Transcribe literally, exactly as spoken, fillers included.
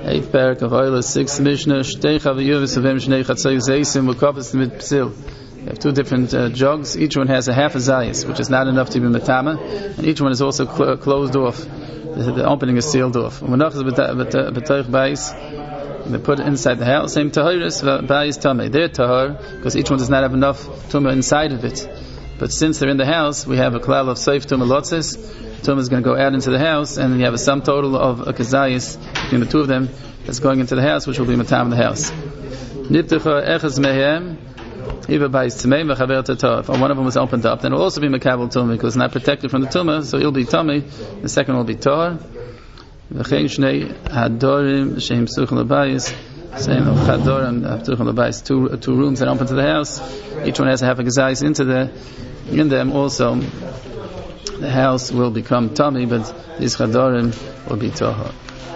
Eighth parak of Oilers, sixth Mishnah. Shtei chaviyuv v'savim shnei chatzay zeisim v'kapis mit psil. You have two different uh, jugs. Each one has a half a zayis, which is not enough to be metama, and each one is also cl- closed off. The, the opening is sealed off. They put it inside the house. Same tahiris bayis tamei. They're tahar because each one does not have enough tumah inside of it. But since they're in the house, we have a klal of seif tumah lotzis. Tumah is going to go out into the house, and you have a sum total of a kazayis between the two of them that's going into the house, which will be matam in the house. Niptecha echaz mehem. If one of them was opened up, then it will also be makabel tumah because it's not protected from the tumah, so it'll be tummy. The second will be tar. V'chein shnei hadorim sheim psuchim l'bayis. Same of chadorim psuchim l'bayis. Two two rooms that open to the house. Each one has to have a gazais into the in them. Also, the house will become tummy, but these chadorim will be tahor.